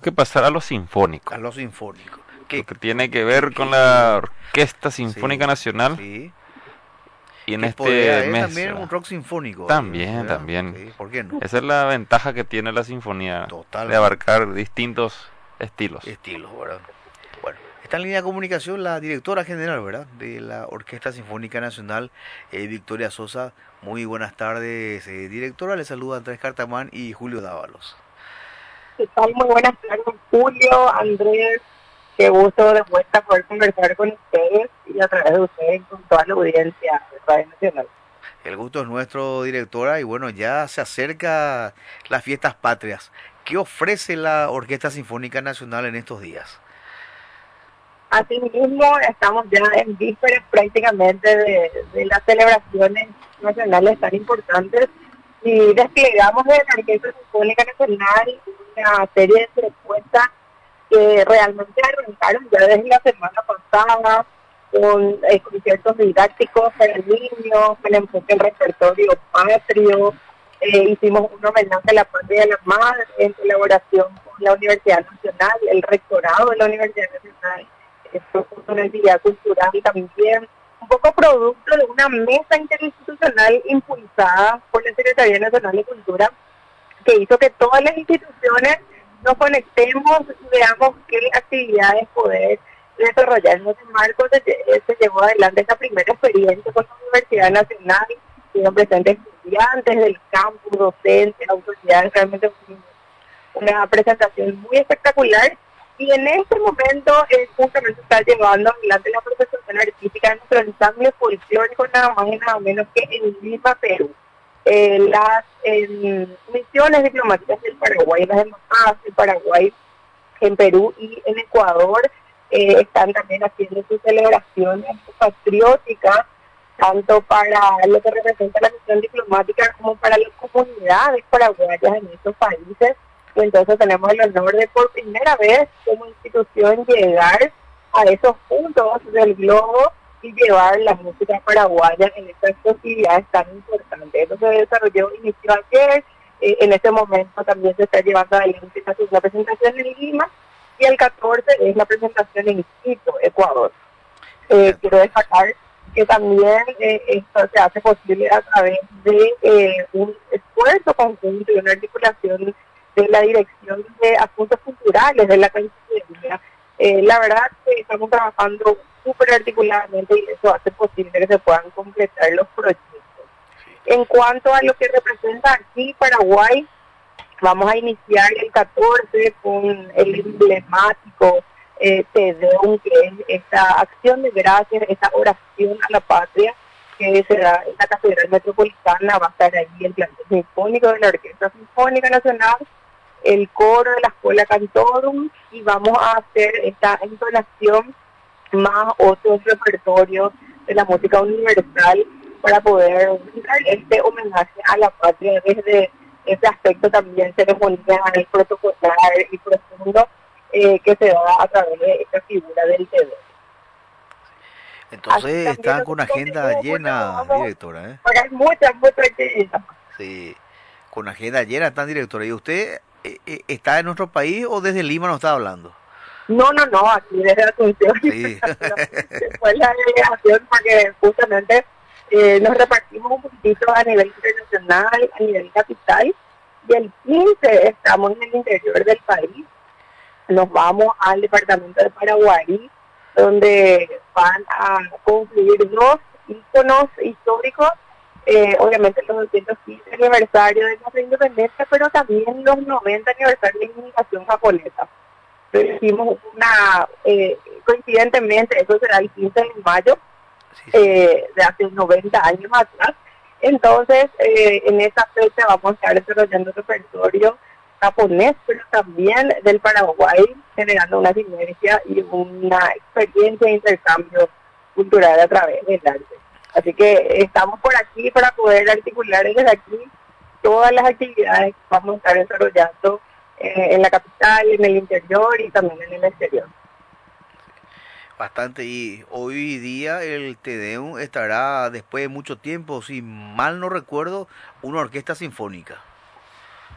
que pasar a lo sinfónico, A lo sinfónico. lo ¿Qué, que tiene que ver con la Orquesta Sinfónica sí, Nacional sí. y en Que podría este haber mes, también un ¿verdad? rock sinfónico ahí, También, ¿verdad? también. Sí, ¿por qué no? Esa es la ventaja que tiene la sinfonía de Totalmente. abarcar distintos estilos. Estilos, ¿verdad? Bueno, está en línea de comunicación la directora general, ¿verdad? De la Orquesta Sinfónica Nacional, Victoria Sosa. Muy buenas tardes, directora. Le saluda Andrés Cartamán y Julio Dávalos. ¿Qué tal? Muy buenas tardes, Julio, Andrés. Qué gusto de vuelta poder conversar con ustedes y a través de ustedes con toda la audiencia de Radio Nacional. El gusto es nuestro, directora, y bueno, ya se acerca las fiestas patrias. ¿Qué ofrece la Orquesta Sinfónica Nacional en estos días? Asimismo, estamos ya en vísperas prácticamente de las celebraciones nacionales tan importantes y desplegamos de la Orquesta Sinfónica Nacional una serie de propuestas que realmente arrancaron ya desde la semana pasada con conciertos didácticos para niños, con enfoque en repertorio patrio. Hicimos un homenaje a la patria de la madre en colaboración con la Universidad Nacional, el rectorado de la Universidad Nacional, esto es una entidad cultural y también un poco producto de una mesa interinstitucional impulsada por la Secretaría Nacional de Cultura que hizo que todas las instituciones nos conectemos y veamos qué actividades poder desarrollar. En ese marco se llevó adelante esta primera experiencia con la Universidad Nacional, estuvieron presentes estudiantes del campus, docentes, autoridades, realmente una presentación muy espectacular. Y en este momento justamente está llevando adelante la presentación artística de nuestro ensamble folclórico nada más y nada menos que en Lima, Perú. Las misiones diplomáticas del Paraguay, las embajadas del Paraguay en Perú y en Ecuador están también haciendo sus celebraciones patrióticas, tanto para lo que representa la misión diplomática como para las comunidades paraguayas en estos países. Y entonces tenemos el honor de por primera vez como institución llegar a esos puntos del globo y llevar la música paraguaya en estas actividades tan importantes. Eso se desarrolló, inició ayer, en este momento también se está llevando adelante la presentación en Lima y el 14 es la presentación en Quito, Ecuador. Quiero destacar que también esto se hace posible a través de un esfuerzo conjunto y una articulación de la Dirección de Asuntos Culturales de la Cancillería. La verdad que estamos trabajando súper articuladamente y eso hace posible que se puedan completar los proyectos. En cuanto a lo que representa aquí Paraguay, vamos a iniciar el 14 con el emblemático Te Deum, que es esta acción de gracias, esta oración a la patria que se da en la Catedral Metropolitana. Va a estar allí el plantel sinfónico de la Orquesta Sinfónica Nacional, el coro de la Escuela Cantorum, y vamos a hacer esta entonación más otros repertorios de la música universal para poder brindar este homenaje a la patria desde ese aspecto también ceremonial, protocolar y profundo que se da a través de esta figura del TV. Así Entonces también están con nosotros agenda continuamos, llena, vamos directora, ¿eh? para muchas actividades. Sí, con agenda llena están, directora. ¿Y usted está en nuestro país o desde Lima nos está hablando? No, aquí desde Asunción, Sí. después la delegación, porque justamente nos repartimos un poquitito a nivel internacional, a nivel capital, y el 15 estamos en el interior del país, nos vamos al departamento de Paraguay, donde van a concluir dos íconos históricos, obviamente los 215 aniversario de nuestra independencia, pero también los 90 aniversarios de la inmigración japonesa. Hicimos una, coincidentemente, eso será el 15 de mayo, Sí, sí. de hace 90 años atrás. Entonces, en esa fecha vamos a estar desarrollando repertorio japonés, pero también del Paraguay, generando una sinergia y una experiencia de intercambio cultural a través del arte. Así que estamos por aquí para poder articular desde aquí todas las actividades que vamos a estar desarrollando en la capital, en el interior y también en el exterior. Bastante. Y hoy día el Te Deum estará, después de mucho tiempo, si mal no recuerdo, una orquesta sinfónica.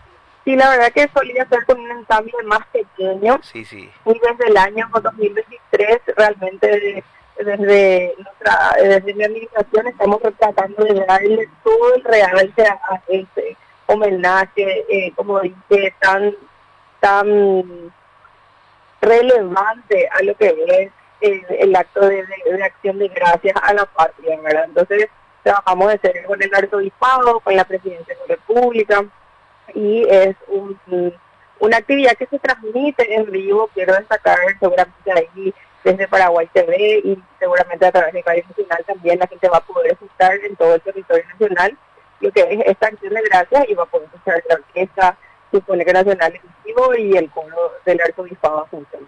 Sí, la verdad que solía ser con un ensamble más pequeño. Sí, sí. Y desde el año 2023, realmente desde mi administración estamos tratando de darle todo el realce a este homenaje, como dije, tan relevante a lo que es el acto de acción de gracias a la patria, ¿verdad? Entonces, trabajamos de cerca con el arzobispado, con la presidencia de la República, y es una actividad que se transmite en vivo. Quiero destacar seguramente ahí desde Paraguay TV y seguramente a través de Radio Nacional también la gente va a poder escuchar en todo el territorio nacional lo que es esta acción de gracias, y va a poder escuchar la orquesta sinfónica nacional en vivo y el coro del arzobispado juntos.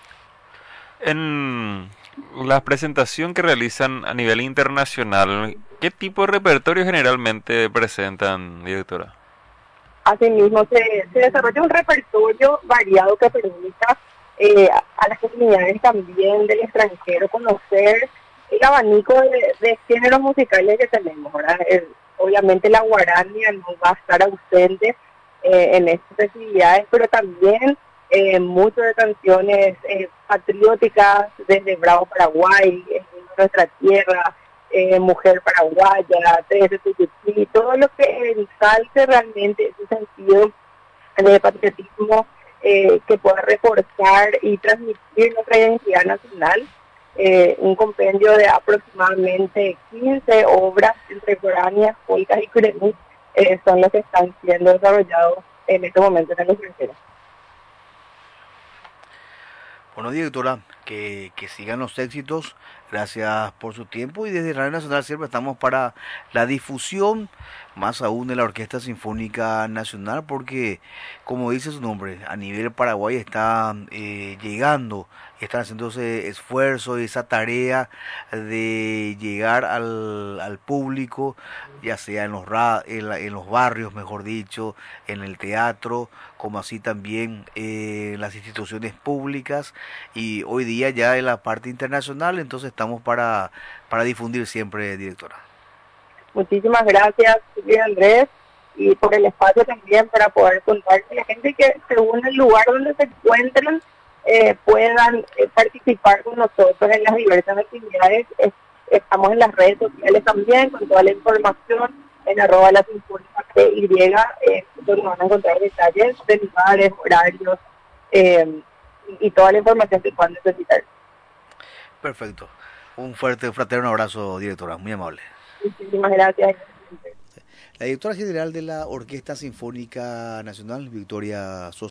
En la presentación que realizan a nivel internacional, ¿qué tipo de repertorio generalmente presentan, directora? Asimismo, se desarrolla un repertorio variado que permita a las comunidades también del extranjero conocer el abanico de géneros musicales que tenemos, ¿verdad? Obviamente la guarania no va a estar ausente en estas festividades, pero también muchas de canciones patrióticas desde Bravo Paraguay, Nuestra Tierra, Mujer Paraguaya, TSTTP, todo lo que ensalce realmente ese sentido de patriotismo que pueda reforzar y transmitir nuestra identidad nacional. Un compendio de aproximadamente 15 obras contemporáneas, polcas y cremus son las que están siendo desarrollados en este momento en el extranjero. Bueno, directora, que sigan los éxitos. Gracias por su tiempo, y desde Radio Nacional siempre estamos para la difusión, más aún de la Orquesta Sinfónica Nacional, porque, como dice su nombre, a nivel Paraguay está llegando, están haciéndose esfuerzos, esa tarea de llegar al público, ya sea en los barrios, mejor dicho, en el teatro, como así también en las instituciones públicas, y hoy día ya en la parte internacional. Entonces estamos para difundir siempre, directora. Muchísimas gracias, Silvia Andrés, y por el espacio también para poder contar que la gente que según el lugar donde se encuentren puedan participar con nosotros en las diversas actividades. Estamos en las redes sociales también con toda la información en @lasinfónica.py, donde van a encontrar detalles de lugares, horarios y toda la información que puedan necesitar. Perfecto. Un fuerte, fraterno abrazo, directora. Muy amable. Muchísimas gracias. La directora general de la Orquesta Sinfónica Nacional, Victoria Sosa.